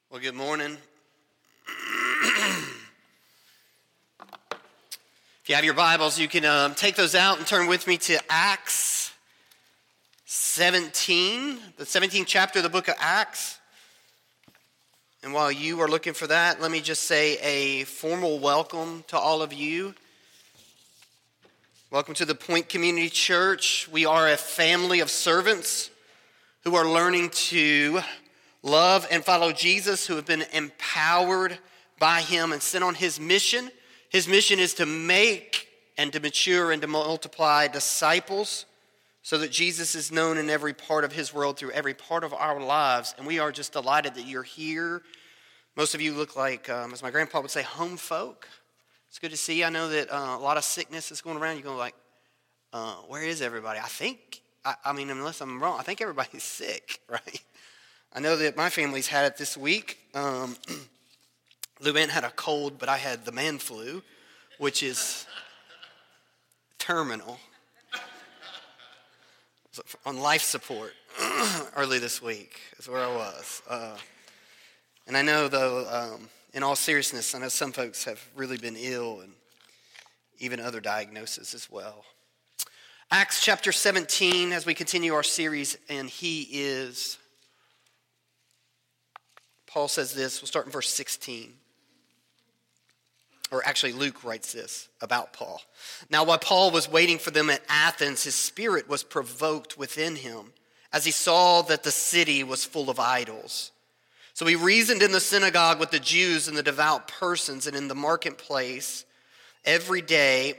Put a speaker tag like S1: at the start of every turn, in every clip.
S1: Well, good morning. If you have your Bibles, you can take those out and turn with me to Acts 17, the 17th chapter of the book of Acts. And while you are looking for that, let me just say a formal welcome to all of you. Welcome to the Point Community Church. We are a family of servants who are learning to love and follow Jesus, who have been empowered by him and sent on his mission. His mission is to make and to mature and to multiply disciples so that Jesus is known in every part of his world through every part of our lives. And we are just delighted that you're here. Most of you look like, as my grandpa would say, home folk. It's good to see you. I know that a lot of sickness is going around. You're going like, where is everybody? I mean, unless I'm wrong, I think everybody's sick, right? I know that my family's had it this week. Luann had a cold, but I had the man flu, which is terminal. On life support early this week is where I was. And I know, though, in all seriousness, I know some folks have really been ill and even other diagnoses as well. Acts chapter 17, as we continue our series, and he is... Paul says this, we'll start in verse 16. Or actually, Luke writes this about Paul. Now, while Paul was waiting for them at Athens, his spirit was provoked within him as he saw that the city was full of idols. So he reasoned in the synagogue with the Jews and the devout persons and in the marketplace every day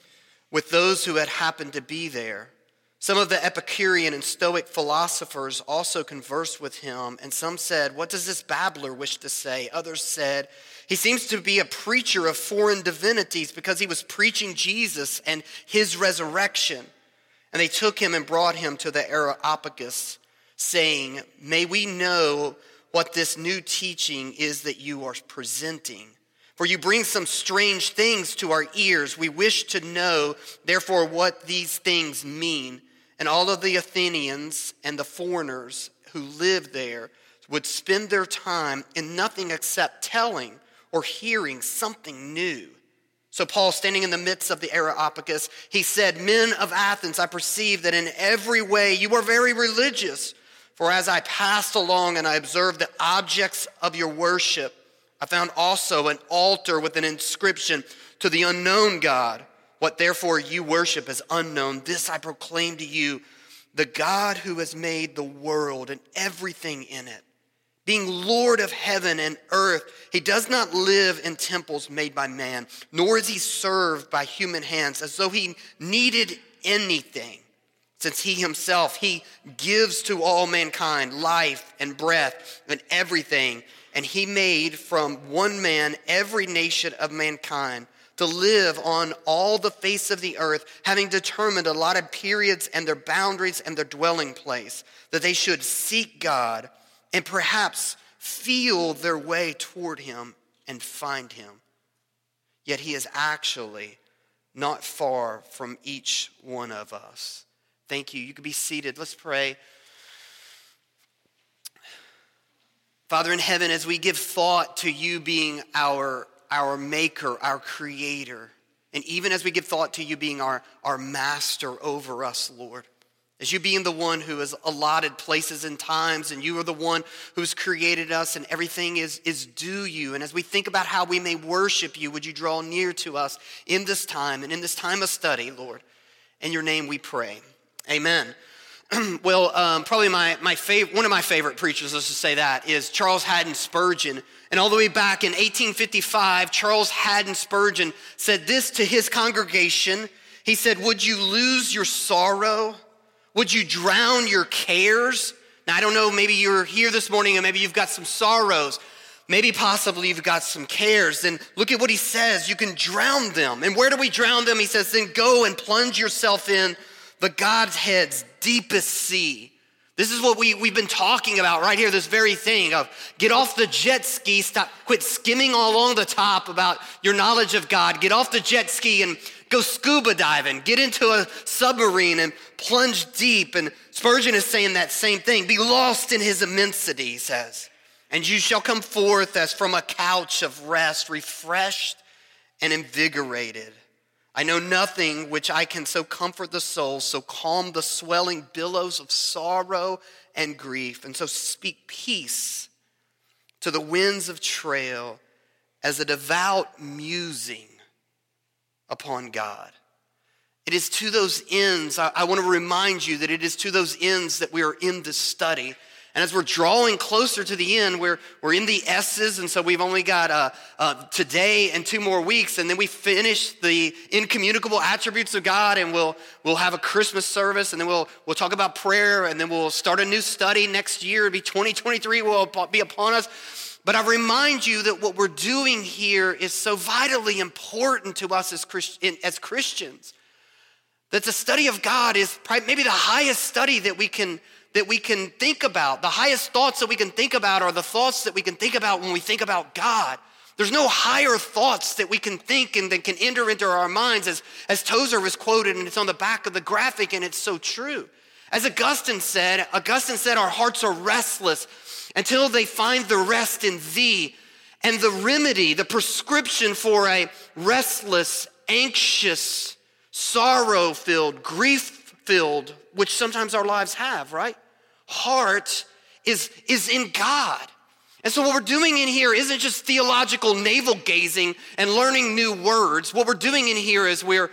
S1: with those who had happened to be there. Some of the Epicurean and Stoic philosophers also conversed with him, and some said, "What does this babbler wish to say?" Others said, "He seems to be a preacher of foreign divinities because he was preaching Jesus and his resurrection." And they took him and brought him to the Areopagus, saying, "May we know what this new teaching is that you are presenting? For you bring some strange things to our ears. We wish to know, therefore, what these things mean." And all of the Athenians and the foreigners who lived there would spend their time in nothing except telling or hearing something new. So Paul, standing in the midst of the Areopagus, he said, "Men of Athens, I perceive that in every way you are very religious. For as I passed along and I observed the objects of your worship, I found also an altar with an inscription, 'To the unknown God.' What therefore you worship as unknown, this I proclaim to you, the God who has made the world and everything in it. Being Lord of heaven and earth, he does not live in temples made by man, nor is he served by human hands as though he needed anything. Since he himself, he gives to all mankind life and breath and everything. And he made from one man every nation of mankind to live on all the face of the earth, having determined allotted periods and their boundaries and their dwelling place, that they should seek God and perhaps feel their way toward him and find him. Yet he is actually not far from each one of us." Thank you. You can be seated. Let's pray. Father in heaven, as we give thought to you being our maker, our creator, and even as we give thought to you being our master over us, Lord, as you being the one who has allotted places and times, and you are the one who's created us, and everything is due you. And as we think about how we may worship you, would you draw near to us in this time and in this time of study, Lord? In your name we pray. Amen. Well, probably one of my favorite preachers, let's just say that, is Charles Haddon Spurgeon. And all the way back in 1855, Charles Haddon Spurgeon said this to his congregation. He said, "Would you lose your sorrow? Would you drown your cares?" Now, I don't know, maybe you're here this morning and maybe you've got some sorrows. Maybe possibly you've got some cares. Then look at what he says. You can drown them. And where do we drown them? He says, "Then go and plunge yourself in the Godhead's deepest sea." This is what we've been talking about right here, this very thing of get off the jet ski, quit skimming all along the top about your knowledge of God. Get off the jet ski and go scuba diving. Get into a submarine and plunge deep. And Spurgeon is saying that same thing. Be lost in his immensity, he says. And you shall come forth as from a couch of rest, refreshed and invigorated. I know nothing which I can so comfort the soul, so calm the swelling billows of sorrow and grief, and so speak peace to the winds of trail as a devout musing upon God. It is to those ends, I want to remind you that it is to those ends that we are in this study. And as we're drawing closer to the end, we're in the S's, and so we've only got today and 2 more weeks, and then we finish the incommunicable attributes of God, and we'll have a Christmas service, and then we'll talk about prayer, and then we'll start a new study next year. It'll be 2023 will be upon us. But I remind you that what we're doing here is so vitally important to us as Christians, that the study of God is maybe the highest study that we can think about. The highest thoughts that we can think about are the thoughts that we can think about when we think about God. There's no higher thoughts that we can think and that can enter into our minds, as Tozer was quoted, and it's on the back of the graphic, and it's so true. As Augustine said, our hearts are restless until they find the rest in thee. And the remedy, the prescription for a restless, anxious, sorrow-filled, grief-filled, which sometimes our lives have, right? Heart is in God. And so what we're doing in here isn't just theological navel-gazing and learning new words. What we're doing in here is we're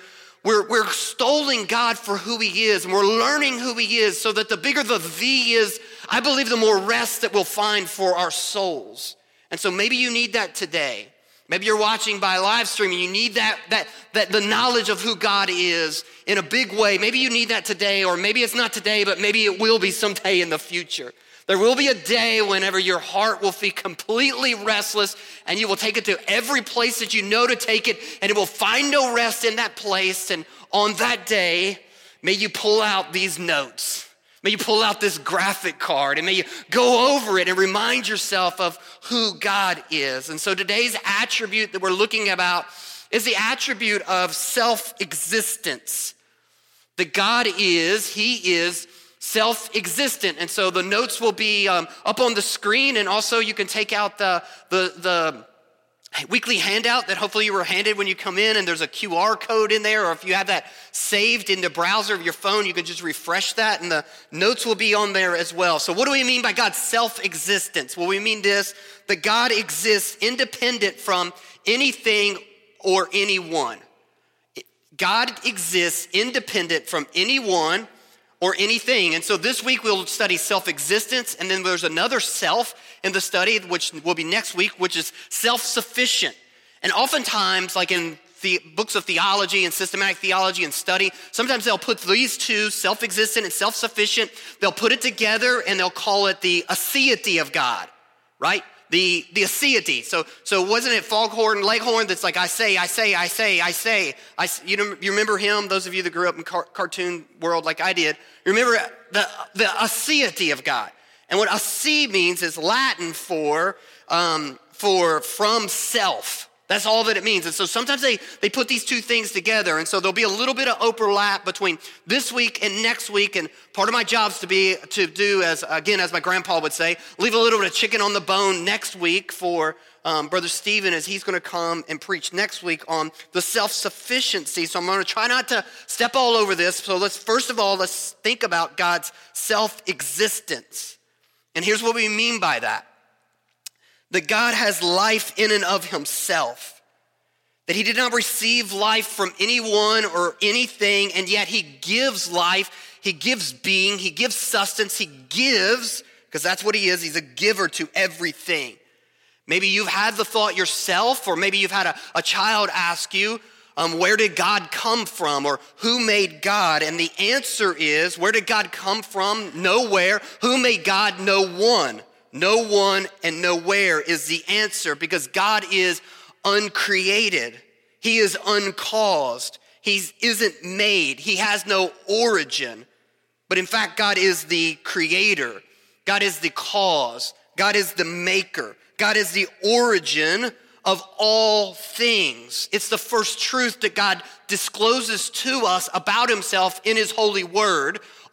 S1: extolling God for who he is, and we're learning who he is, so that the bigger the thee is, I believe the more rest that we'll find for our souls. And so maybe you need that today. Maybe you're watching by live stream and you need that the knowledge of who God is in a big way. Maybe you need that today, or maybe it's not today, but maybe it will be someday in the future. There will be a day whenever your heart will be completely restless, and you will take it to every place that you know to take it, and it will find no rest in that place. And on that day, may you pull out these notes. May you pull out this graphic card, and may you go over it and remind yourself of who God is. And so today's attribute that we're looking about is the attribute of self-existence. That God is, he is self-existent. And so the notes will be up on the screen, and also you can take out the weekly handout that hopefully you were handed when you come in, and there's a QR code in there, or if you have that saved in the browser of your phone, you can just refresh that, and the notes will be on there as well. So what do we mean by God's self-existence? Well, we mean this, that God exists independent from anything or anyone. God exists independent from anyone or anything. And so this week we'll study self-existence, and then there's another self in the study, which will be next week, which is self-sufficient. And oftentimes, like in the books of theology and systematic theology and study, sometimes they'll put these two, self-existent and self-sufficient, they'll put it together and they'll call it the aseity of God, right? The aseity. So wasn't it Foghorn Leghorn that's like, I say. You remember him, those of you that grew up in cartoon world like I did, you remember the aseity of God. And what ase means is Latin for from self. That's all that it means. And so sometimes they put these two things together. And so there'll be a little bit of overlap between this week and next week. And part of my job is to do, as my grandpa would say, leave a little bit of chicken on the bone next week for Brother Stephen, as he's going to come and preach next week on the self-sufficiency. So I'm going to try not to step all over this. So let's think about God's self-existence. And here's what we mean by that. That God has life in and of himself. That he did not receive life from anyone or anything, and yet he gives life, he gives being, he gives sustenance, he gives, because that's what he is, he's a giver to everything. Maybe you've had the thought yourself, or maybe you've had a child ask you, where did God come from, or who made God? And the answer is, where did God come from? Nowhere. Who made God? No one. No one and nowhere is the answer, because God is uncreated. He is uncaused. He isn't made. He has no origin. But in fact, God is the creator. God is the cause. God is the maker. God is the origin of all things. It's the first truth that God discloses to us about himself in his holy word.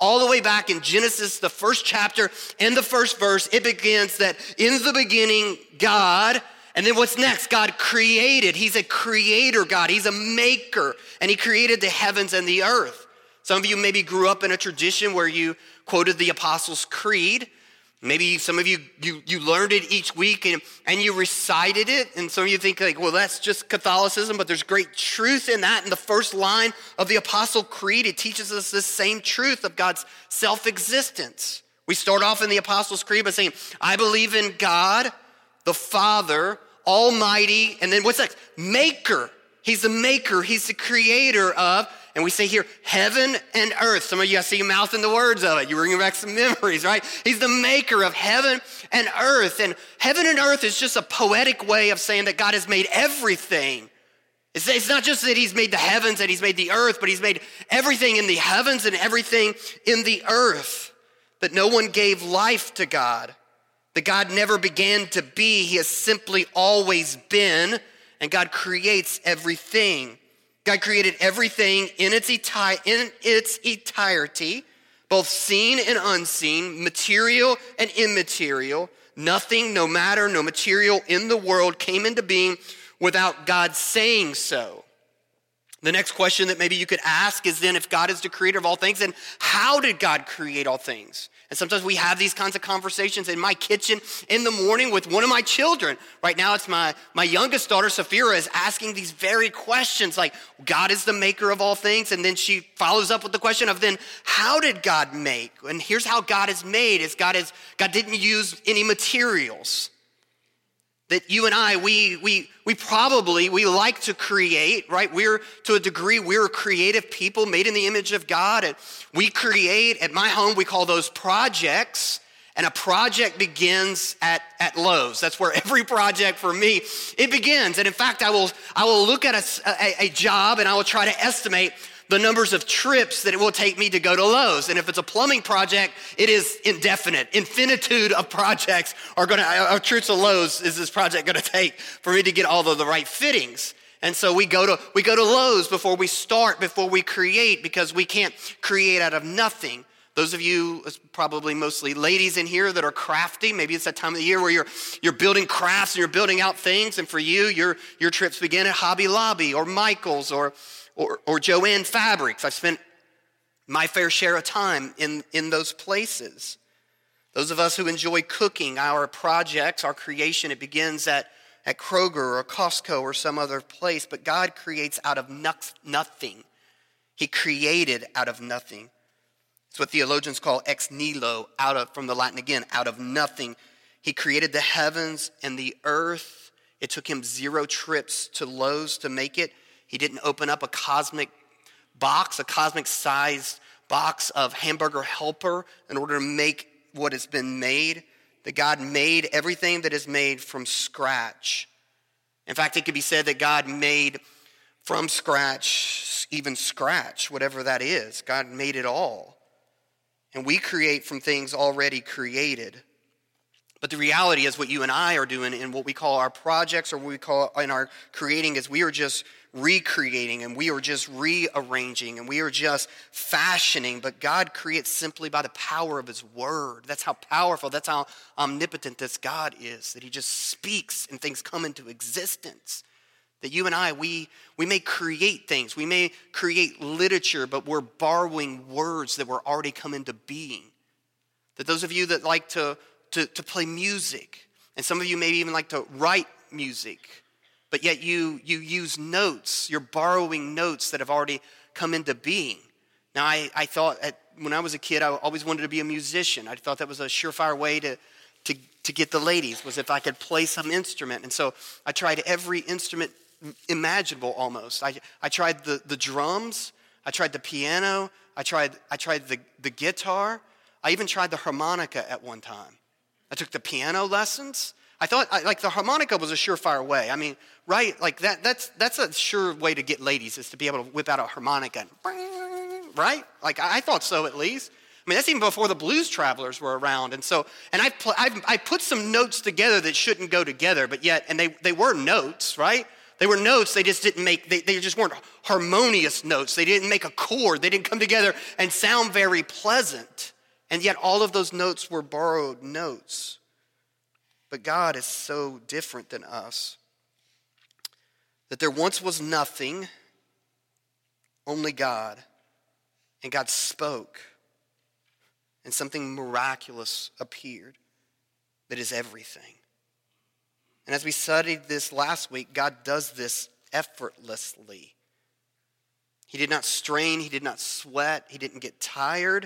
S1: all the way back in Genesis, the first chapter and the first verse, it begins that in the beginning, God, and then what's next? God created. He's a creator God. He's a maker, and he created the heavens and the earth. Some of you maybe grew up in a tradition where you quoted the Apostles' Creed. Maybe some of you learned it each week and you recited it. And some of you think like, well, that's just Catholicism, but there's great truth in that. In the first line of the Apostle Creed, it teaches us this same truth of God's self-existence. We start off in the Apostles' Creed by saying, I believe in God, the Father, Almighty, and then what's next? Maker. He's the maker. He's the creator of, and we say here, heaven and earth. Some of you, I see you mouthing the words of it. You're bringing back some memories, right? He's the maker of heaven and earth. And heaven and earth is just a poetic way of saying that God has made everything. It's not just that he's made the heavens and he's made the earth, but he's made everything in the heavens and everything in the earth. That no one gave life to God. That God never began to be. He has simply always been. And God creates everything. God created everything in its entirety, both seen and unseen, material and immaterial. Nothing, no matter, no material in the world came into being without God saying so. The next question that maybe you could ask is then, if God is the creator of all things, then how did God create all things? And sometimes we have these kinds of conversations in my kitchen in the morning with one of my children. Right now, it's my youngest daughter, Safira, is asking these very questions like, God is the maker of all things. And then she follows up with the question of then, how did God make? And here's how God is made, is God didn't use any materials. That you and I, we like to create, right? To a degree, we're creative people made in the image of God. And we create, at my home, we call those projects. And a project begins at Lowe's. That's where every project for me, it begins. And in fact, I will look at a job and I will try to estimate the numbers of trips that it will take me to go to Lowe's. And if it's a plumbing project, it is indefinite. Infinitude of projects are trips to Lowe's is this project going to take for me to get all of the right fittings. And so we go to Lowe's before we start, before we create, because we can't create out of nothing. Those of you, probably mostly ladies in here that are crafty, maybe it's that time of the year where you're building crafts and you're building out things. And for you, your trips begin at Hobby Lobby or Michael's or Joann Fabrics. I've spent my fair share of time in those places. Those of us who enjoy cooking, our projects, our creation, it begins at Kroger or Costco or some other place. But God creates out of nothing. He created out of nothing. It's what theologians call ex nihilo, from the Latin again, out of nothing. He created the heavens and the earth. It took him 0 trips to Lowe's to make it. He didn't open up a cosmic sized box of Hamburger Helper in order to make what has been made. That God made everything that is made from scratch. In fact, it could be said that God made from scratch, even scratch, whatever that is. God made it all. And we create from things already created. But the reality is what you and I are doing in what we call our projects or what we call in our creating is we are just recreating and we are just rearranging and we are just fashioning. But God creates simply by the power of his word. That's how powerful, that's how omnipotent this God is, that he just speaks and things come into existence. That you and I, we may create things, we may create literature, but we're borrowing words that were already come into being. That those of you that like to play music, and some of you maybe even like to write music, but yet you use notes, you're borrowing notes that have already come into being. Now, I thought when I was a kid, I always wanted to be a musician. I thought that was a surefire way to get the ladies, was if I could play some instrument. And so I tried every instrument imaginable almost. I tried the drums, I tried the piano, I tried the guitar, I even tried the harmonica at one time. I took the piano lessons. I thought like the harmonica was a surefire way. I mean, right? Like that's a sure way to get ladies, is to be able to whip out a harmonica, right? Like I thought so at least. I mean, that's even before the Blues Travelers were around. And I put some notes together that shouldn't go together, but yet, and they were notes, right? They were notes, they just didn't make, they just weren't harmonious notes. They didn't make a chord. They didn't come together and sound very pleasant. And yet all of those notes were borrowed notes. But God is so different than us. That there once was nothing, only God. And God spoke. And something miraculous appeared that is everything. And as we studied this last week, God does this effortlessly. He did not strain, he did not sweat, he didn't get tired,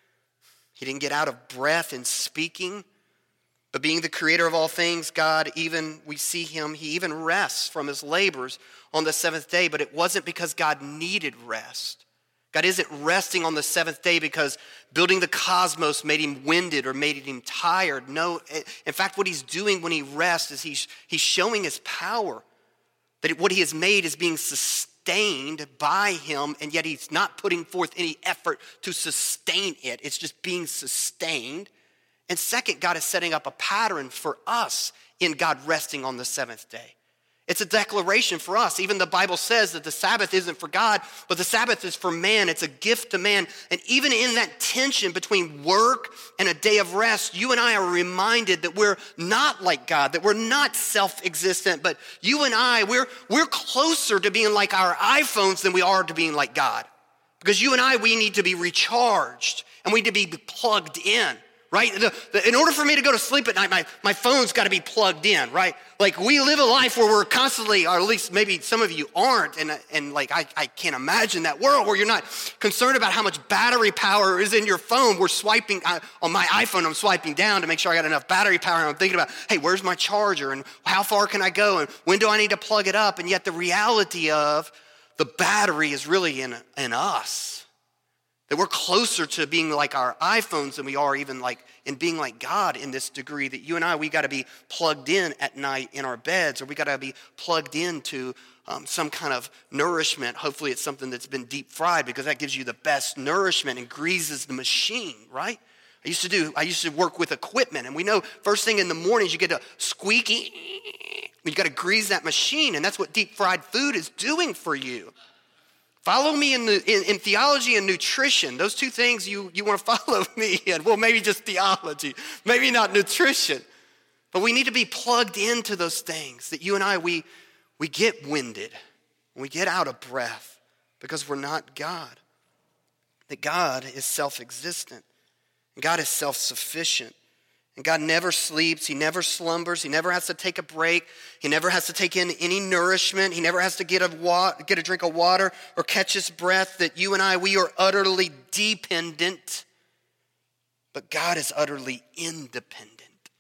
S1: he didn't get out of breath in speaking. But being the creator of all things, God, even we see him, he even rests from his labors on the seventh day, but it wasn't because God needed rest. God isn't resting on the seventh day because building the cosmos made him winded or made him tired. No, in fact, what he's doing when he rests is he's showing his power. That what he has made is being sustained by him, and yet he's not putting forth any effort to sustain it. It's just being sustained. And second, God is setting up a pattern for us in God resting on the seventh day. It's a declaration for us. Even the Bible says that the Sabbath isn't for God, but the Sabbath is for man. It's a gift to man. And even in that tension between work and a day of rest, you and I are reminded that we're not like God, that we're not self-existent, but you and I, we're closer to being like our iPhones than we are to being like God. Because you and I, we need to be recharged and we need to be plugged in. Right? In order for me to go to sleep at night, my phone's got to be plugged in, right? Like we live a life where we're constantly, or at least maybe some of you aren't, and like I can't imagine that world where you're not concerned about how much battery power is in your phone. We're swiping, on my iPhone, I'm swiping down to make sure I got enough battery power, and I'm thinking about, hey, where's my charger, and how far can I go, and when do I need to plug it up? And yet the reality of the battery is really in us. That we're closer to being like our iPhones than we are even like in being like God in this degree that you and I, we got to be plugged in at night in our beds, or we got to be plugged into some kind of nourishment. Hopefully it's something that's been deep fried because that gives you the best nourishment and greases the machine, right? I used to work with equipment, and we know first thing in the mornings you get a squeaky, you got to grease that machine, and that's what deep fried food is doing for you. Follow me in theology and nutrition. Those two things you want to follow me in. Well, maybe just theology, maybe not nutrition. But we need to be plugged into those things that you and I, we get winded, we get out of breath because we're not God. That God is self-existent. And God is self-sufficient. And God never sleeps, he never slumbers, he never has to take a break, he never has to take in any nourishment, he never has to get a drink of water or catch his breath. That you and I, we are utterly dependent, but God is utterly independent.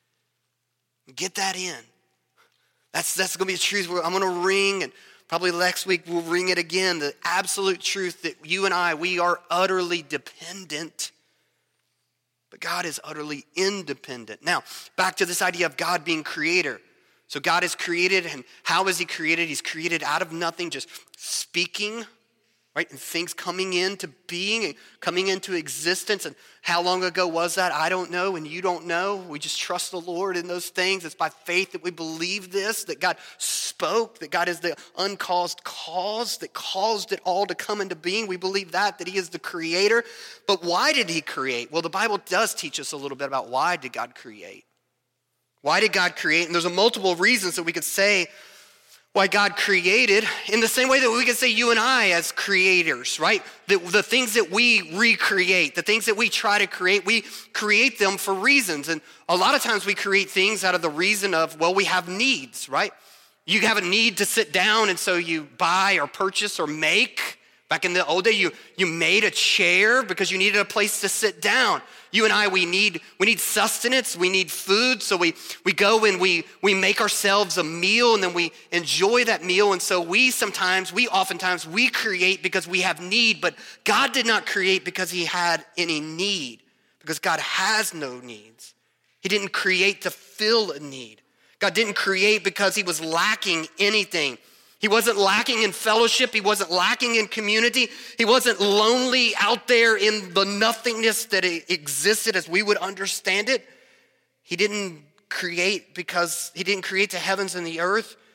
S1: Get that in. That's going to be a truth I'm going to ring, and probably next week we'll ring it again, the absolute truth that you and I, we are utterly dependent. But God is utterly independent. Now, back to this idea of God being creator. So God is created, and how is he created? He's created out of nothing, just speaking, right? And things coming into being and coming into existence. And how long ago was that? I don't know, and you don't know. We just trust the Lord in those things. It's by faith that we believe this, that God spoke, that God is the uncaused cause that caused it all to come into being. We believe that he is the creator. But why did he create? Well, the Bible does teach us a little bit about why did God create. Why did God create? And there's a multiple reasons that we could say why God created, in the same way that we can say you and I as creators, right? The things that we recreate, the things that we try to create, we create them for reasons. And a lot of times we create things out of the reason of, well, we have needs, right? You have a need to sit down, and so you buy or purchase or make. Back in the old day, you made a chair because you needed a place to sit down. You and I, we need sustenance, we need food, so we go and we make ourselves a meal, and then we enjoy that meal. And so we oftentimes create because we have need, but God did not create because he had any need, because God has no needs. He didn't create to fill a need. God didn't create because he was lacking anything. He wasn't lacking in fellowship. He wasn't lacking in community. He wasn't lonely out there in the nothingness that existed as we would understand it. He didn't create the heavens and the earth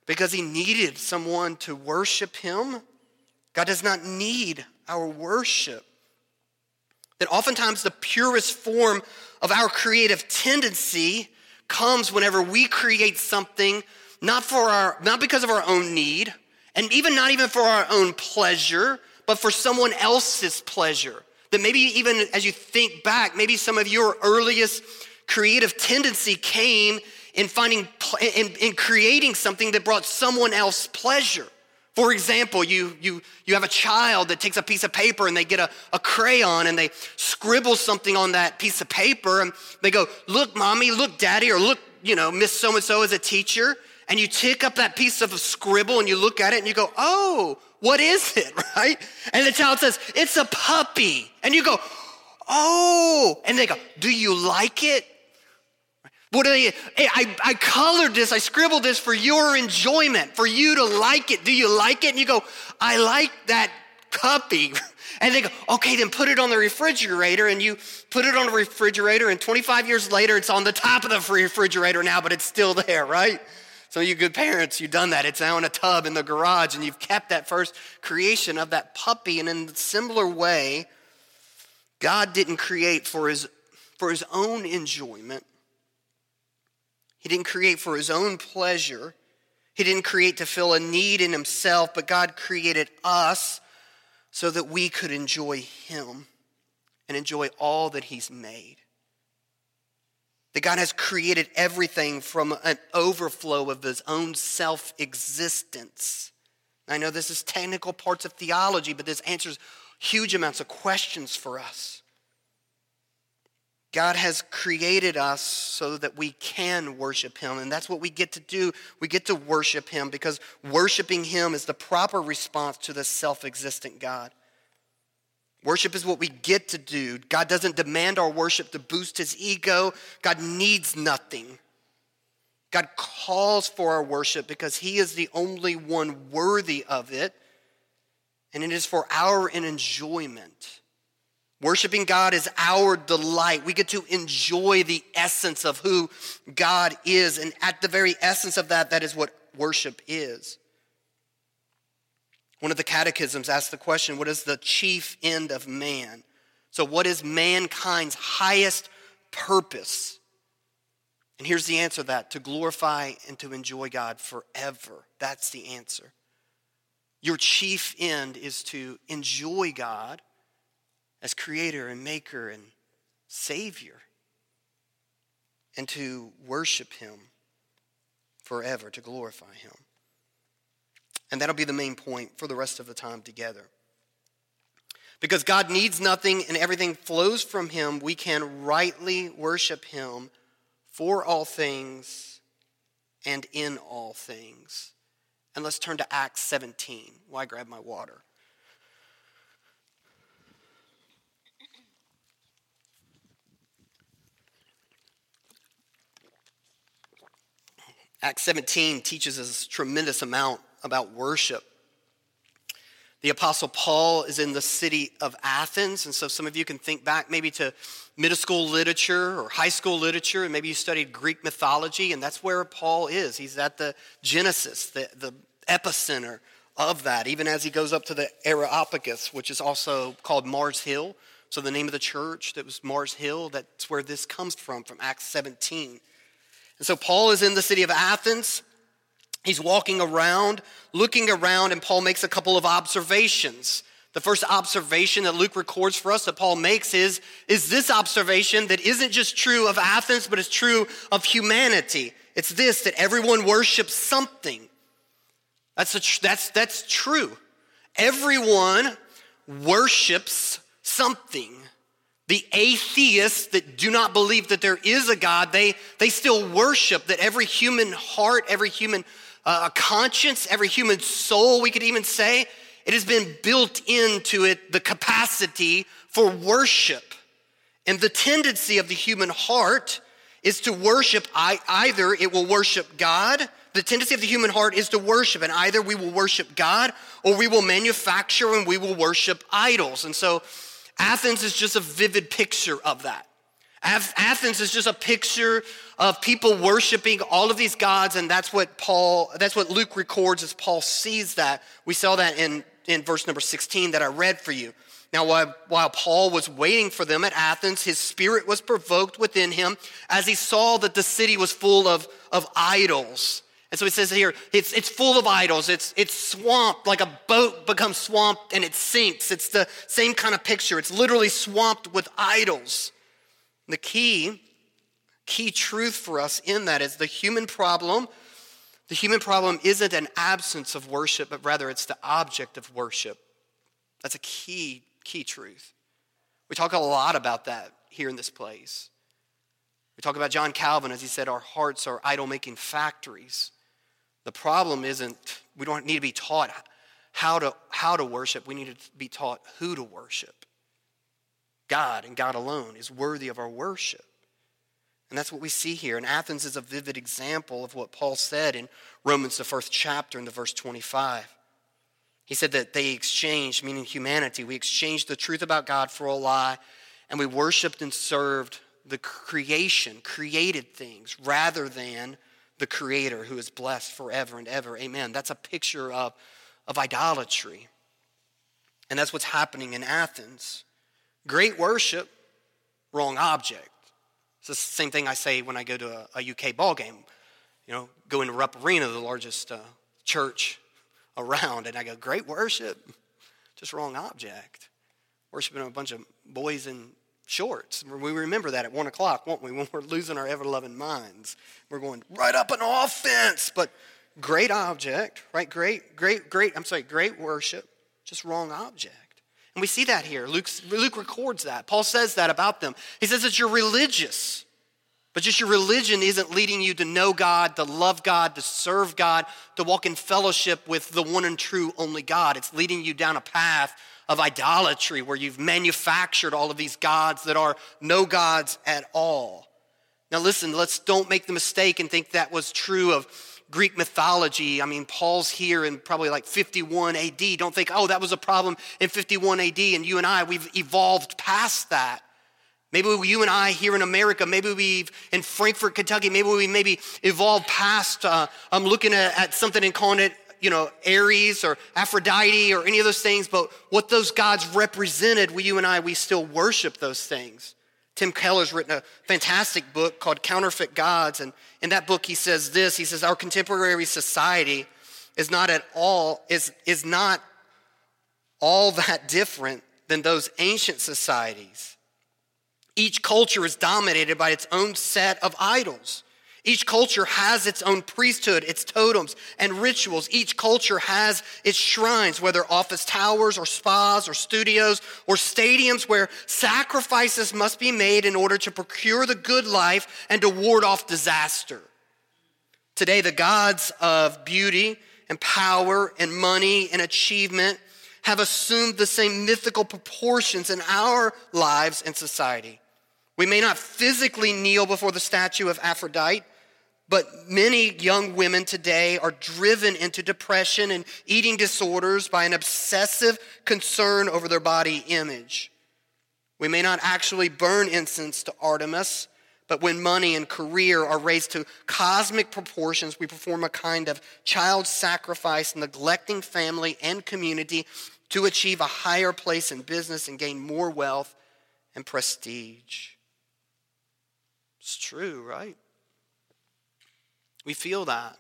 S1: because he needed someone to worship him. God does not need our worship. That oftentimes the purest form of our creative tendency comes whenever we create something not because of our own need, and not even for our own pleasure, but for someone else's pleasure. That maybe even as you think back, maybe some of your earliest creative tendency came in creating something that brought someone else pleasure. For example, you have a child that takes a piece of paper and they get a crayon and they scribble something on that piece of paper and they go, look, mommy, look, daddy, or look, Miss So-and-so as a teacher. And you take up that piece of a scribble and you look at it and you go, oh, what is it, right? And the child says, it's a puppy. And you go, oh. And they go, do you like it? What are they? Hey, I colored this, I scribbled this for your enjoyment, for you to like it. Do you like it? And you go, I like that puppy. And they go, okay, then put it on the refrigerator. And you put it on the refrigerator, and 25 years later, it's on the top of the refrigerator now, but it's still there, right? Some of you good parents, you've done that. It's now in a tub in the garage, and you've kept that first creation of that puppy. And in a similar way, God didn't create for his own enjoyment. He didn't create for his own pleasure. He didn't create to fill a need in himself, but God created us so that we could enjoy him and enjoy all that he's made. That God has created everything from an overflow of his own self-existence. I know this is technical parts of theology, but this answers huge amounts of questions for us. God has created us so that we can worship him, and that's what we get to do. We get to worship him because worshiping him is the proper response to the self-existent God. Worship is what we get to do. God doesn't demand our worship to boost his ego. God needs nothing. God calls for our worship because he is the only one worthy of it, and it is for our enjoyment. Worshiping God is our delight. We get to enjoy the essence of who God is. And at the very essence of that is what worship is. One of the catechisms asks the question, what is the chief end of man? So what is mankind's highest purpose? And here's the answer to that: to glorify and to enjoy God forever. That's the answer. Your chief end is to enjoy God as creator and maker and savior, and to worship him forever, to glorify him. And that'll be the main point for the rest of the time together. Because God needs nothing and everything flows from him, we can rightly worship him for all things and in all things. And let's turn to Acts 17 while I grab my water. Acts 17 teaches us a tremendous amount about worship. The Apostle Paul is in the city of Athens, and so some of you can think back maybe to middle school literature or high school literature, and maybe you studied Greek mythology, and that's where Paul is. He's at the Genesis, the epicenter of that, even as he goes up to the Areopagus, which is also called Mars Hill. So the name of the church, that was Mars Hill, that's where this comes from Acts 17. And so Paul is in the city of Athens. He's walking around, looking around, and Paul makes a couple of observations. The first observation that Luke records for us that Paul makes is this observation that isn't just true of Athens, but it's true of humanity. It's this, that everyone worships something. That's true. Everyone worships something. The atheists that do not believe that there is a God, they still worship. That every human heart, every human conscience, every human soul, we could even say, it has been built into it the capacity for worship. And the tendency of the human heart is to worship. Either it will worship God. The tendency of the human heart is to worship, and either we will worship God or we will manufacture and we will worship idols. And so Athens is just a vivid picture of that. Athens is just a picture of people worshiping all of these gods, and that's what Luke records as Paul sees that. We saw that in verse number 16 that I read for you. Now, while Paul was waiting for them at Athens, his spirit was provoked within him as he saw that the city was full of idols. And so he says here, it's full of idols. It's swamped, like a boat becomes swamped and it sinks. It's the same kind of picture. It's literally swamped with idols. The key truth for us in that is the human problem isn't an absence of worship, but rather it's the object of worship. That's a key truth. We talk a lot about that here in this place. We talk about John Calvin as he said, our hearts are idol-making factories. The problem isn't, we don't need to be taught how to worship. We need to be taught who to worship. God and God alone is worthy of our worship. And that's what we see here. And Athens is a vivid example of what Paul said in Romans, the first chapter, in the verse 25. He said that they exchanged, meaning humanity, we exchanged the truth about God for a lie, and we worshiped and served the created things, rather than the Creator who is blessed forever and ever. Amen. That's a picture of idolatry. And that's what's happening in Athens. Great worship, wrong object. It's the same thing I say when I go to a UK ball game. Go into Rupp Arena, the largest church around, and I go, great worship, just wrong object. Worshiping a bunch of boys in shorts. We remember that at 1 o'clock, won't we? When we're losing our ever-loving minds. We're going right up an offense, but great object, right? Great worship, just wrong object. And we see that here. Luke records that. Paul says that about them. He says that you're religious, but just your religion isn't leading you to know God, to love God, to serve God, to walk in fellowship with the one and true only God. It's leading you down a path of idolatry where you've manufactured all of these gods that are no gods at all. Now listen, don't make the mistake and think that was true of Greek mythology. I mean, Paul's here in probably like 51 AD. Don't think, that was a problem in 51 AD, and you and I, we've evolved past that. Maybe you and I here in America, maybe we've in Frankfort, Kentucky, maybe we evolved past, I'm looking at something and calling it, Ares or Aphrodite or any of those things, but what those gods represented, you and I, we still worship those things. Tim Keller's written a fantastic book called Counterfeit Gods, and in that book he says this, he says, our contemporary society is not all that different than those ancient societies. Each culture is dominated by its own set of idols. Each culture has its own priesthood, its totems and rituals. Each culture has its shrines, whether office towers or spas or studios or stadiums where sacrifices must be made in order to procure the good life and to ward off disaster. Today, the gods of beauty and power and money and achievement have assumed the same mythical proportions in our lives and society. We may not physically kneel before the statue of Aphrodite, but many young women today are driven into depression and eating disorders by an obsessive concern over their body image. We may not actually burn incense to Artemis, but when money and career are raised to cosmic proportions, we perform a kind of child sacrifice, neglecting family and community to achieve a higher place in business and gain more wealth and prestige. It's true, right? We feel that.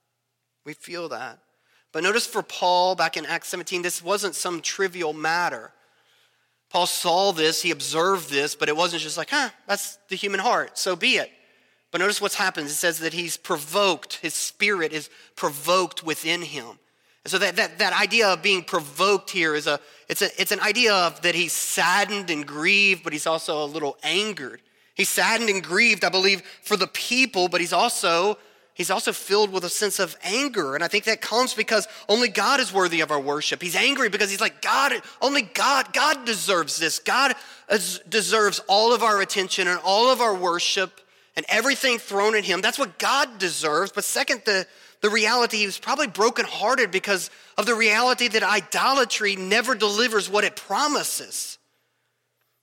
S1: But notice for Paul, back in Acts 17, this wasn't some trivial matter. Paul saw this, he observed this, but it wasn't just like, that's the human heart, so be it. But notice what's happened. It says that he's provoked, his spirit is provoked within him. And so that idea of being provoked here is it's an idea of that he's saddened and grieved, but he's also a little angered. He's saddened and grieved, I believe, for the people, but he's also filled with a sense of anger. And I think that comes because only God is worthy of our worship. He's angry because he's like, only God deserves this. God deserves all of our attention and all of our worship and everything thrown at him. That's what God deserves. But second, the reality, he was probably brokenhearted because of the reality that idolatry never delivers what it promises.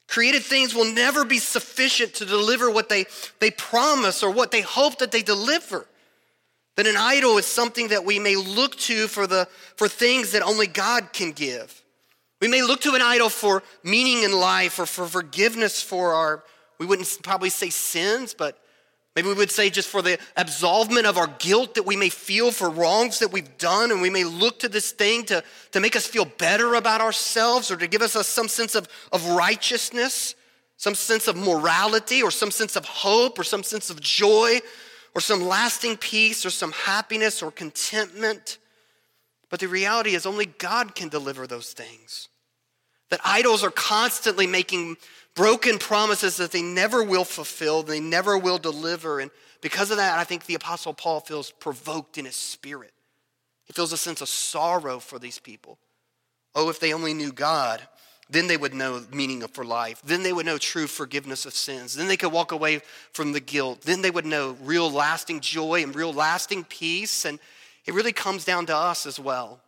S1: Created things will never be sufficient to deliver what they promise or what they hope that they deliver. That an idol is something that we may look to for things that only God can give. We may look to an idol for meaning in life or for forgiveness for our, we wouldn't probably say sins, but maybe we would say just for the absolvement of our guilt that we may feel for wrongs that we've done. And we may look to this thing to make us feel better about ourselves or to give us some sense of righteousness, some sense of morality or some sense of hope or some sense of joy or some lasting peace or some happiness or contentment. But the reality is only God can deliver those things. That idols are constantly making broken promises that they never will fulfill, they never will deliver. And because of that, I think the Apostle Paul feels provoked in his spirit. He feels a sense of sorrow for these people. Oh, if they only knew God, then they would know meaning for life. Then they would know true forgiveness of sins. Then they could walk away from the guilt. Then they would know real lasting joy and real lasting peace. And it really comes down to us as well.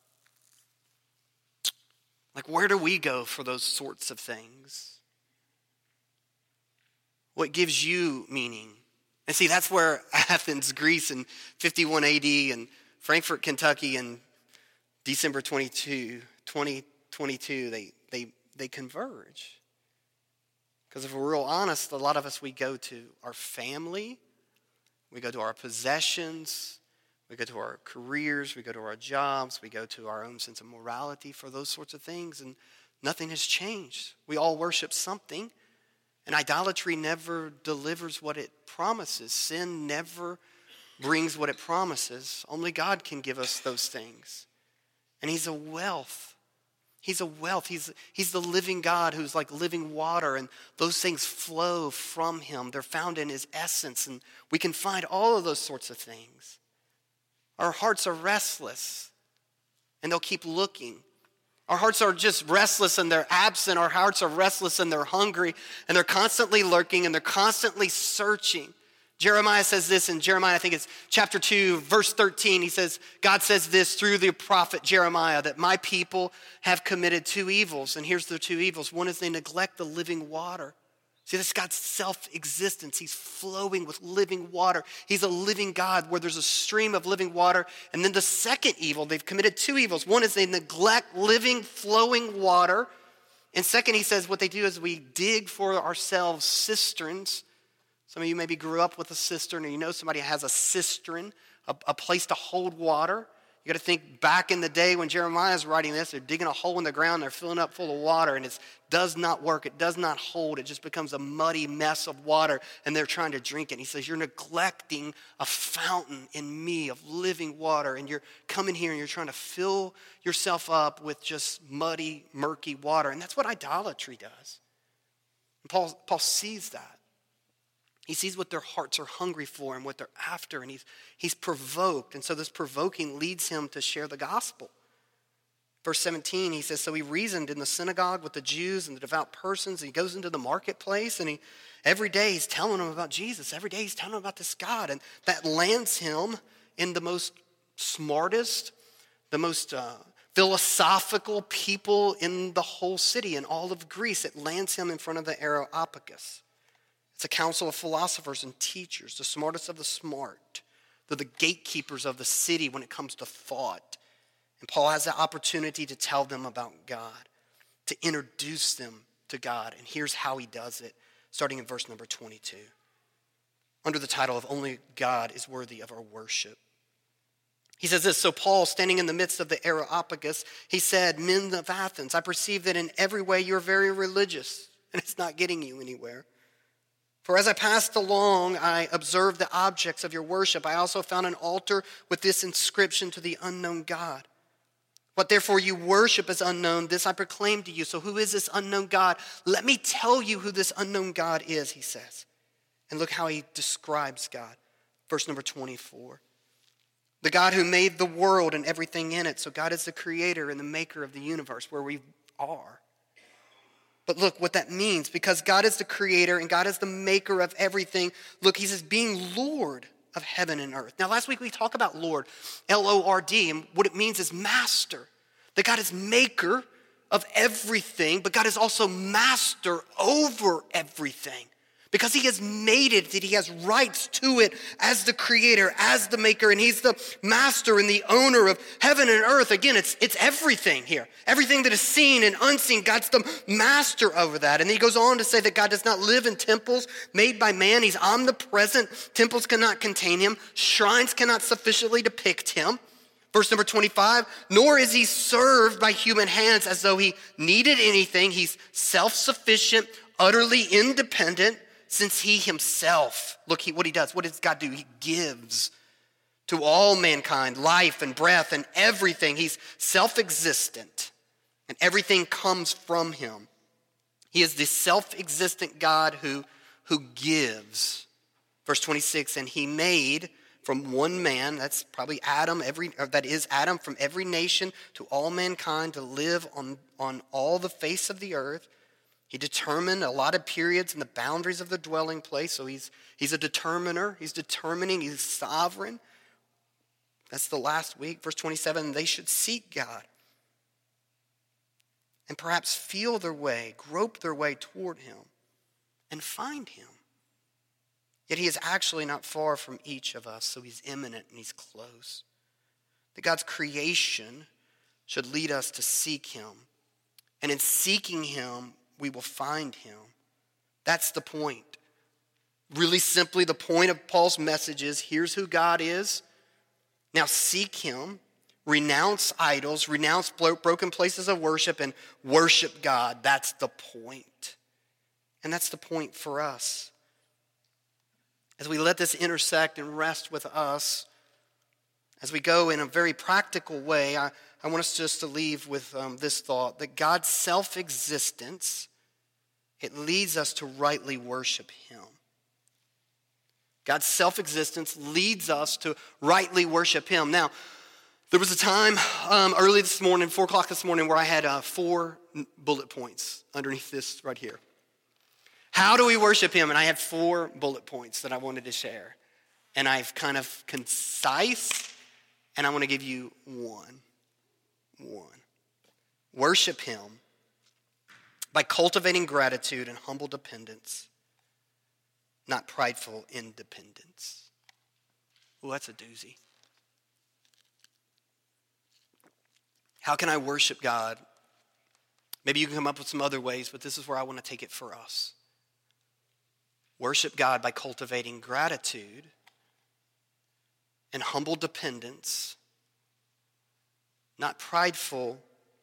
S1: Like, where do we go for those sorts of things? What gives you meaning? And see, that's where Athens, Greece in 51 AD and Frankfort, Kentucky in December 2022, they converge. Because if we're real honest, a lot of us, we go to our family, we go to our possessions, we go to our careers, we go to our jobs, we go to our own sense of morality for those sorts of things, and nothing has changed. We all worship something, and idolatry never delivers what it promises. Sin never brings what it promises. Only God can give us those things. And he's a wealth. He's a wealth. He's the living God who's like living water, and those things flow from him. They're found in his essence, and we can find all of those sorts of things. Our hearts are restless, and they'll keep looking. Our hearts are just restless and they're absent. Our hearts are restless and they're hungry, and they're constantly lurking and they're constantly searching. Jeremiah says this in Jeremiah, I think it's chapter 2, verse 13. He says, God says this through the prophet Jeremiah, that my people have committed two evils. And here's the two evils. One is they neglect the living water. See, that's God's self-existence. He's flowing with living water. He's a living God where there's a stream of living water. And then the second evil, they've committed two evils. One is they neglect living, flowing water. And second, he says what they do is we dig for ourselves cisterns. Some of you maybe grew up with a cistern, or you know somebody has a cistern, a place to hold water. You got to think back in the day when Jeremiah is writing this, they're digging a hole in the ground, they're filling up full of water, and it does not work. It does not hold. It just becomes a muddy mess of water, and they're trying to drink it. And he says, you're neglecting a fountain in me of living water, and you're coming here and you're trying to fill yourself up with just muddy, murky water. And that's what idolatry does. And Paul sees that. He sees what their hearts are hungry for and what they're after, and he's provoked. And so this provoking leads him to share the gospel. Verse 17, he says, so he reasoned in the synagogue with the Jews and the devout persons. And he goes into the marketplace, and every day he's telling them about Jesus. Every day he's telling them about this God. And that lands him in the most smartest, the most philosophical people in the whole city, in all of Greece. It lands him in front of the Areopagus. It's a council of philosophers and teachers, the smartest of the smart. They're the gatekeepers of the city when it comes to thought. And Paul has the opportunity to tell them about God, to introduce them to God. And here's how he does it, starting in verse number 22. Under the title of Only God is Worthy of Our Worship. He says this, so Paul, standing in the midst of the Areopagus, he said, men of Athens, I perceive that in every way you're very religious, and it's not getting you anywhere. For as I passed along, I observed the objects of your worship. I also found an altar with this inscription to the unknown God. What therefore you worship as unknown, this I proclaim to you. So who is this unknown God? Let me tell you who this unknown God is, he says. And look how he describes God. Verse number 24. The God who made the world and everything in it. So God is the creator and the maker of the universe where we are. But look what that means, because God is the creator and God is the maker of everything. Look, he says being Lord of heaven and earth. Now, last week we talked about Lord, L-O-R-D, and what it means is master. That God is maker of everything, but God is also master over everything. Because he has made it, that he has rights to it as the creator, as the maker, and he's the master and the owner of heaven and earth. Again, it's everything here. Everything that is seen and unseen, God's the master over that. And then he goes on to say that God does not live in temples made by man. He's omnipresent. Temples cannot contain him. Shrines cannot sufficiently depict him. Verse number 25, nor is he served by human hands as though he needed anything. He's self-sufficient, utterly independent, since he himself, look what he does. What does God do? He gives to all mankind life and breath and everything. He's self-existent, and everything comes from him. He is the self-existent God who gives. Verse 26, and he made from one man, that's probably Adam, Adam, from every nation to all mankind to live on all the face of the earth. He determined a lot of periods and the boundaries of the dwelling place. So he's a determiner. He's determining. He's sovereign. That's the last week. Verse 27, they should seek God and perhaps feel their way, grope their way toward him and find him. Yet he is actually not far from each of us, so he's imminent and he's close. That God's creation should lead us to seek him. And in seeking him, we will find him. That's the point. Really simply, the point of Paul's message is, here's who God is. Now seek him, renounce idols, renounce broken places of worship, and worship God. That's the point. And that's the point for us. As we let this intersect and rest with us, as we go in a very practical way, I want us just to leave with this thought, that God's self-existence, it leads us to rightly worship him. God's self-existence leads us to rightly worship him. Now, there was a time early this morning, 4 o'clock this morning, where I had 4 bullet points underneath this right here. How do we worship him? And I had 4 bullet points that I wanted to share. And I've kind of concise, and I want to give you one. Worship him by cultivating gratitude and humble dependence, not prideful independence. Oh, that's a doozy. How can I worship God? Maybe you can come up with some other ways, but this is where I want to take it for us. Worship God by cultivating gratitude and humble dependence, not prideful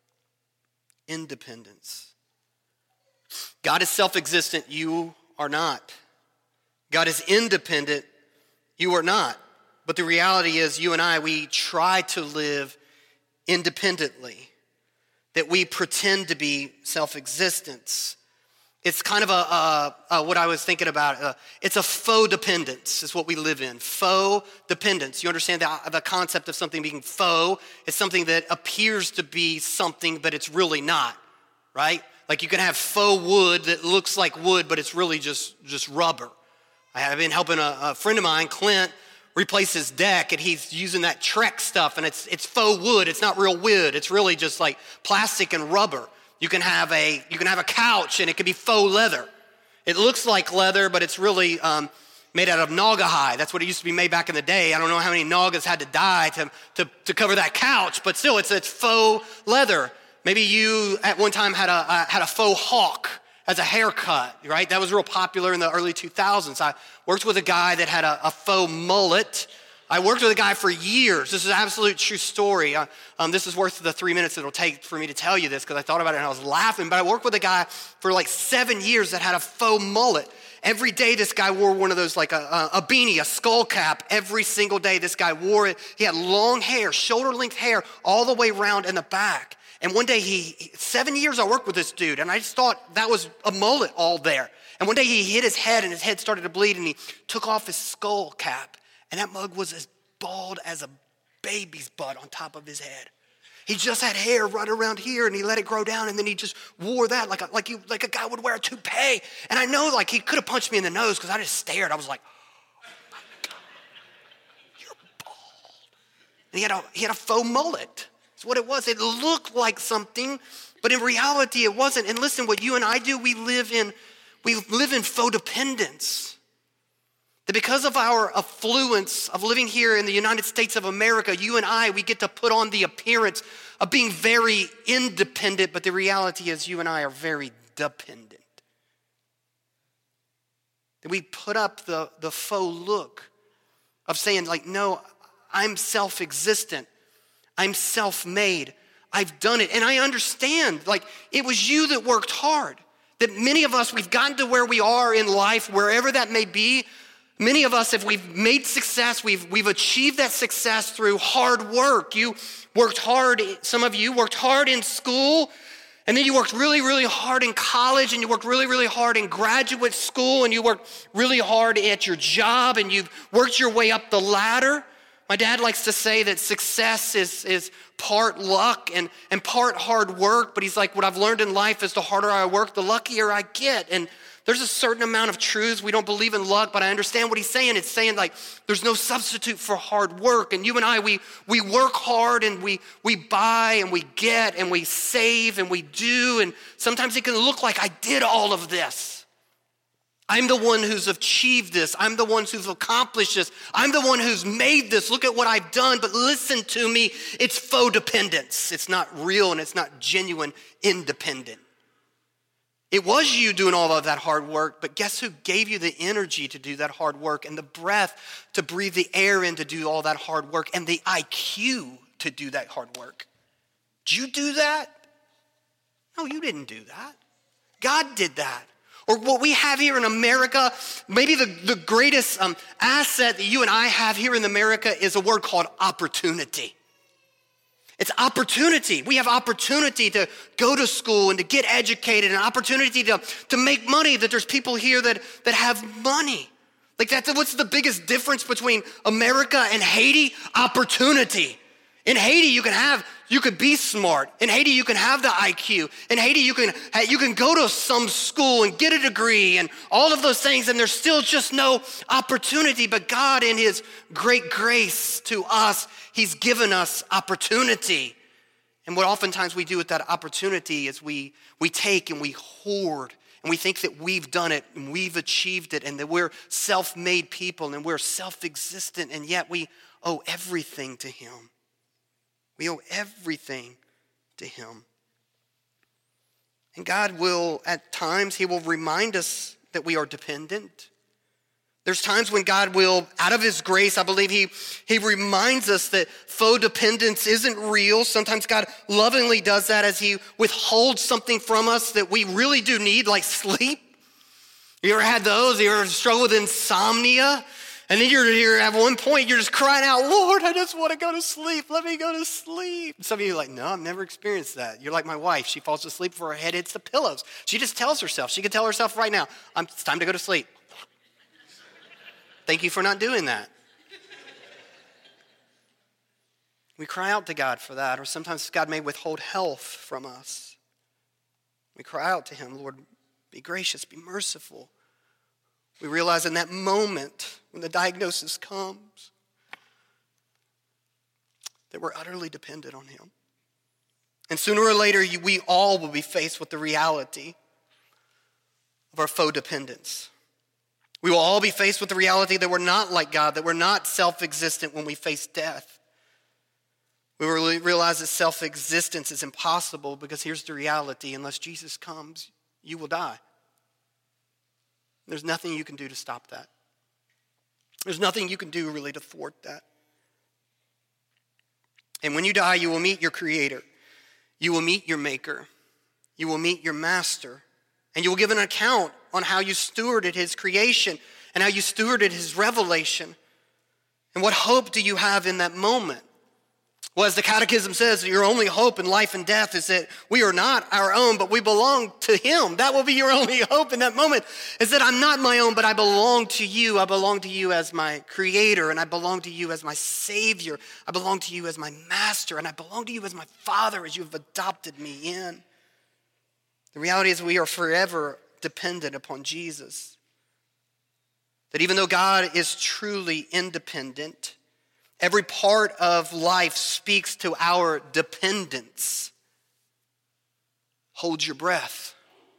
S1: independence. God is self-existent, you are not. God is independent, you are not. But the reality is, you and I, we try to live independently, that we pretend to be self-existent. It's kind of what I was thinking about. It's a faux dependence is what we live in. Faux dependence. You understand the concept of something being faux? It's something that appears to be something, but it's really not, right? Like you can have faux wood that looks like wood, but it's really just rubber. I have been helping a friend of mine, Clint, replace his deck, and he's using that Trek stuff, and it's faux wood. It's not real wood. It's really just like plastic and rubber. You can have a couch, and it can be faux leather. It looks like leather, but it's really made out of naga hide. That's what it used to be made back in the day. I don't know how many nagas had to die to cover that couch, but still, it's faux leather. Maybe you at one time had a faux hawk as a haircut, right? That was real popular in the early 2000s. I worked with a guy that had a faux mullet. I worked with a guy for years. This is an absolute true story. This is worth the 3 minutes it'll take for me to tell you this because I thought about it and I was laughing. But I worked with a guy for like 7 years that had a faux mullet. Every day this guy wore one of those, like a beanie, a skull cap. Every single day this guy wore it. He had long hair, shoulder-length hair, all the way around in the back. And one day 7 years I worked with this dude, and I just thought that was a mullet all there. And one day he hit his head, and his head started to bleed, and he took off his skull cap. And that mug was as bald as a baby's butt on top of his head. He just had hair right around here, and he let it grow down, and then he just wore that like a guy would wear a toupee. And I know, like, he could have punched me in the nose because I just stared. I was like, oh my God, you're bald. And he had a faux mullet. It's what it was. It looked like something, but in reality it wasn't. And listen, what you and I do, we live in faux dependence. That because of our affluence of living here in the United States of America, you and I, we get to put on the appearance of being very independent, but the reality is you and I are very dependent. That we put up the faux look of saying like, no, I'm self-existent. I'm self-made. I've done it. And I understand, like, it was you that worked hard. That many of us, we've gotten to where we are in life, wherever that may be. Many of us, if we've made success, we've achieved that success through hard work. You worked hard, some of you worked hard in school, and then you worked really, really hard in college, and you worked really, really hard in graduate school, and you worked really hard at your job, and you've worked your way up the ladder. My dad likes to say that success is part luck and part hard work, but he's like, what I've learned in life is the harder I work, the luckier I get. And there's a certain amount of truths. We don't believe in luck, but I understand what he's saying. It's saying like there's no substitute for hard work. And you and I, we work hard and we buy and we get and we save and we do. And sometimes it can look like I did all of this. I'm the one who's achieved this. I'm the one who's accomplished this. I'm the one who's made this. Look at what I've done. But listen to me, it's faux dependence. It's not real and it's not genuine independent. It was you doing all of that hard work, but guess who gave you the energy to do that hard work and the breath to breathe the air in to do all that hard work and the IQ to do that hard work? Did you do that? No, you didn't do that. God did that. Or what we have here in America, maybe the greatest asset that you and I have here in America is a word called opportunity. It's opportunity. We have opportunity to go to school and to get educated, and opportunity to make money, that there's people here that have money. Like what's the biggest difference between America and Haiti? Opportunity. In Haiti, you could be smart. In Haiti, you can have the IQ. In Haiti, you can go to some school and get a degree and all of those things, and there's still just no opportunity. But God, in his great grace to us, he's given us opportunity. And what oftentimes we do with that opportunity is we take and we hoard, and we think that we've done it and we've achieved it and that we're self-made people and we're self-existent, and yet we owe everything to him. We owe everything to him. And God will, at times, he will remind us that we are dependent. There's times when God will, out of his grace, I believe he reminds us that faux dependence isn't real. Sometimes God lovingly does that as he withholds something from us that we really do need, like sleep. You ever had those? You ever struggle with insomnia? And then you're at one point, you're just crying out, Lord, I just want to go to sleep. Let me go to sleep. Some of you are like, no, I've never experienced that. You're like my wife. She falls asleep before her head hits the pillows. She just tells herself. She can tell herself right now, it's time to go to sleep. Thank you for not doing that. We cry out to God for that, or sometimes God may withhold health from us. We cry out to him, Lord, be gracious, be merciful. We realize in that moment when the diagnosis comes that we're utterly dependent on him. And sooner or later, we all will be faced with the reality of our faux dependence. We will all be faced with the reality that we're not like God, that we're not self-existent when we face death. We will realize that self-existence is impossible because here's the reality: unless Jesus comes, you will die. There's nothing you can do to stop that. There's nothing you can do really to thwart that. And when you die, you will meet your Creator. You will meet your Maker. You will meet your Master. And you will give an account on how you stewarded his creation and how you stewarded his revelation. And what hope do you have in that moment? Well, as the Catechism says, your only hope in life and death is that we are not our own, but we belong to him. That will be your only hope in that moment, is that I'm not my own, but I belong to you. I belong to you as my Creator, and I belong to you as my Savior. I belong to you as my Master, and I belong to you as my Father, as you have adopted me in. The reality is we are forever dependent upon Jesus. That even though God is truly independent, Every part of life speaks to our dependence. Hold your breath.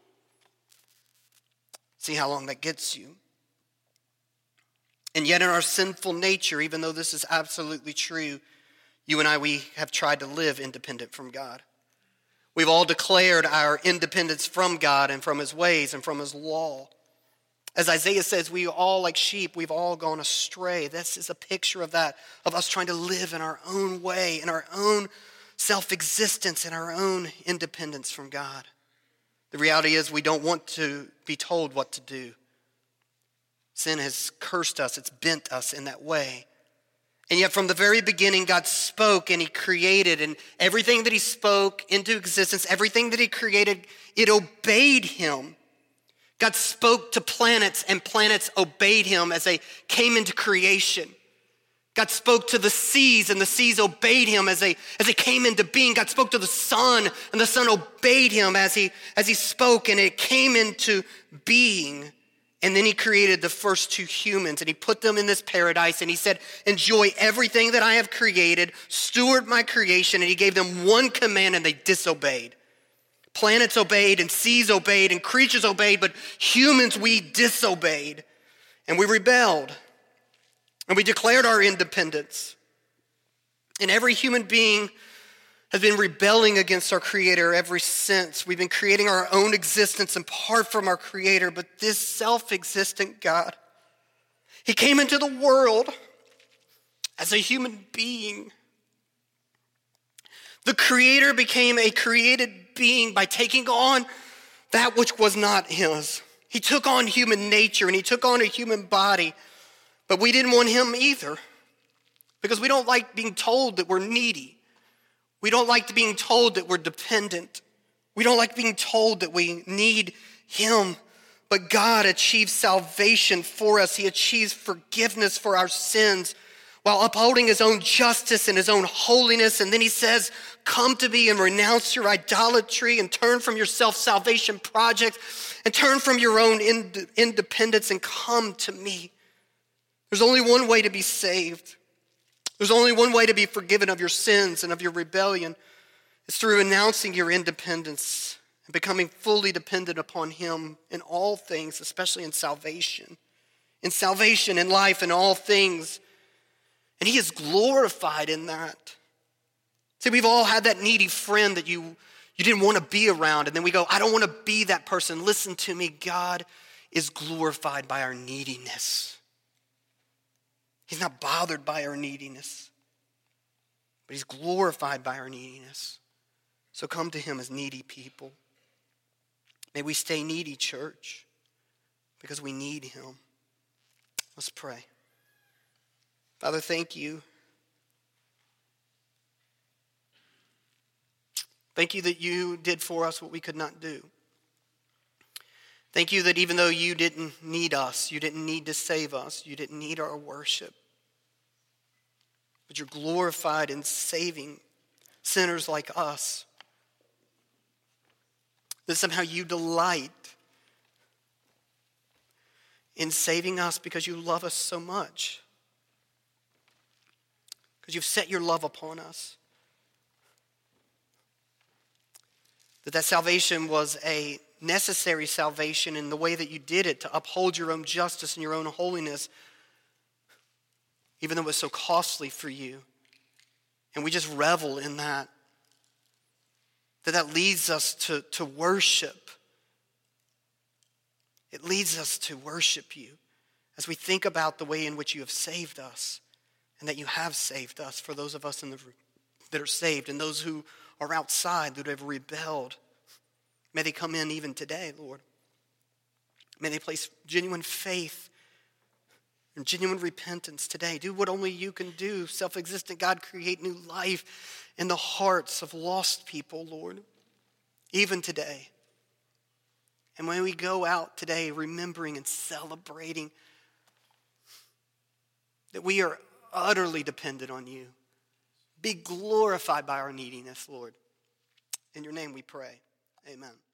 S1: See how long that gets you. And yet in our sinful nature, even though this is absolutely true, you and I, we have tried to live independent from God. We've all declared our independence from God and from his ways and from his law. As Isaiah says, we all like sheep, we've all gone astray. This is a picture of that, of us trying to live in our own way, in our own self-existence, in our own independence from God. The reality is we don't want to be told what to do. Sin has cursed us, it's bent us in that way. And yet from the very beginning, God spoke and he created, and everything that he spoke into existence, everything that he created, it obeyed him. God spoke to planets and planets obeyed him as they came into creation. God spoke to the seas and the seas obeyed him as they came into being. God spoke to the sun and the sun obeyed him as he spoke, and it came into being. And then he created the first two humans and he put them in this paradise and he said, enjoy everything that I have created, steward my creation. And he gave them one command and they disobeyed. Planets obeyed and seas obeyed and creatures obeyed, but humans, we disobeyed and we rebelled and we declared our independence. And every human being has been rebelling against our Creator ever since. We've been creating our own existence apart from our Creator, but this self-existent God, he came into the world as a human being. The Creator became a created being by taking on that which was not his. He took on human nature and he took on a human body, but we didn't want him either because we don't like being told that we're needy. We don't like being told that we're dependent. We don't like being told that we need him. But God achieves salvation for us. He achieves forgiveness for our sins while upholding his own justice and his own holiness. And then he says, come to me and renounce your idolatry and turn from your self-salvation project and turn from your own independence and come to me. There's only one way to be saved. There's only one way to be forgiven of your sins and of your rebellion. It's through renouncing your independence and becoming fully dependent upon him in all things, especially in salvation. In salvation, in life, in all things. And he is glorified in that. See, we've all had that needy friend that you didn't want to be around. And then we go, I don't want to be that person. Listen to me. God is glorified by our neediness. He's not bothered by our neediness, but he's glorified by our neediness. So come to him as needy people. May we stay needy, church, because we need him. Let's pray. Father, thank you. Thank you that you did for us what we could not do. Thank you that even though you didn't need us, you didn't need to save us, you didn't need our worship, but you're glorified in saving sinners like us. That somehow you delight in saving us because you love us so much. Because you've set your love upon us. That salvation was a necessary salvation in the way that you did it to uphold your own justice and your own holiness, even though it was so costly for you. And we just revel in that. That leads us to worship. It leads us to worship you as we think about the way in which you have saved us and that you have saved us for those of us in the room that are saved and those who are outside that have rebelled. May they come in even today, Lord. May they place genuine faith and genuine repentance today. Do what only you can do. Self-existent God, create new life in the hearts of lost people, Lord, even today. And when we go out today remembering and celebrating that we are utterly dependent on you, be glorified by our neediness, Lord. In your name we pray. Amen.